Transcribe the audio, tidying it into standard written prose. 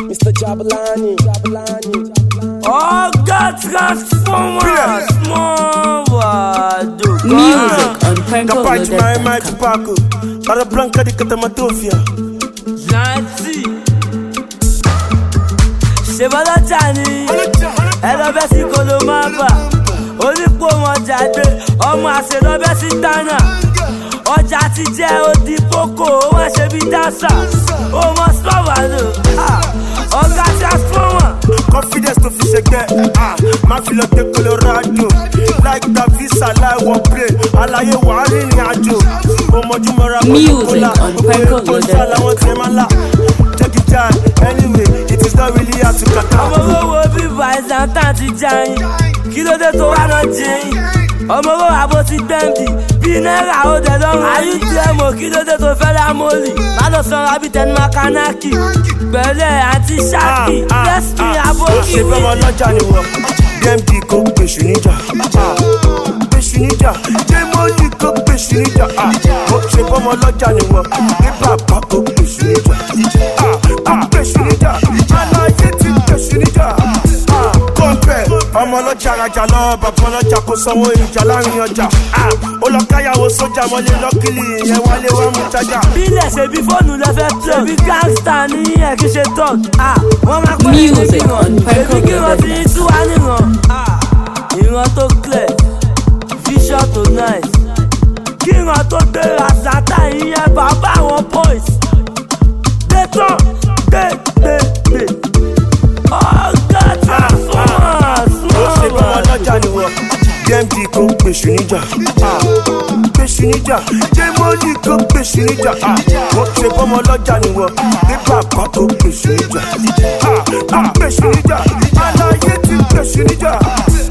Mr. Jabalani. Oga Transformer, small wado. Music on Capaci mai Tupaco, Cara Blanca di Catamatofia. Zanti. Ṣèbọ́lá Jani, ẹlọ́bẹ̀ sí Kolomaba, onípò wọn jáde, ọmọ àṣelọ́bẹ̀ sí Tana. Ọjà ti jẹ́ odi poko, wọ́n ṣe bí dáṣà, ó mọ sọ́wọ́ lò. Ọ̀gá Transformer. Confidence to fi ṣẹgbẹ́, máa fi lọ dé Colorado. Like the visa láì wọ plane, àlàyé wà á rìnrìn àjò. Ọmọdúnmọ́ra Music on Franco Loaded. Làwọn tiẹ̀ máa là. Take it down, anyway, it is not really hard to cut out. Ọmọ owó bíbá ẹ̀sán tán ti jáyìn, kí ló dé tó wá náà jẹ́yìn? Ọmọ owó àbó ti gbẹ̀ǹdì, bí náírà ó dẹ̀ lọ́rùn. Ayúdí ẹ̀mọ́ kí ló dé tó fẹ́ lámọ́lì? Má lọ sanra bí tẹnu makanaki, pẹ̀lẹ́ àti ṣáàkì, lẹ́sìn àbókí. Ó ṣe fẹ́ ọmọ ọlọ́jà ni wọ́n, DMD kò gbèsù níjà. Gbèsù níjà, Jẹ́mọ́lì kò gbèsù níjà. Ó ṣe fẹ́ ọmọ ọlọ́jà ni wọ́n, ní bàbá kò gbèsù níjà. Gbèsù níjà, aláyé ti gbèsù níjà. Kọ́ńpẹ́, ọmọ ọlọ́jà rajà lọ, bàbá ọlọ́jà kò sanwó ìjà láàrin ọjà. Ó lọ káyàwó sójà mọ́lé lọ́kìlì, ìyẹn wálé wá mú jájà. Bílẹ̀ ṣe bí fóònù lẹ́fẹ̀ẹ́ tó, ṣe bí gángstà ní ẹ̀ kí ṣe tọ́g. Wọ́n máa pẹ́ ní Music on Franco èmi kí wọ́n fi Loaded. tú wá níran. Ìran tó clear, vision tó nice. Kí ìran tó gbéra sátá ìyẹn bàbá àwọn boys. Gbé tán, gbé. Ọ̀gá Transformer, Ó ṣe fẹ́ ọmọ ọlọ́jà ni wọ́n, DMD kò gbèsù níjà. Gbèsù níjà, Jẹ́mọ́lì kò gbèsù níjà. Ó ṣe fẹ́ ọmọ ọlọ́jà ni wọ́n, ní bàbá kò gbèsù níjà. Gbèsù níjà, aláyé ti gbèsù níjà.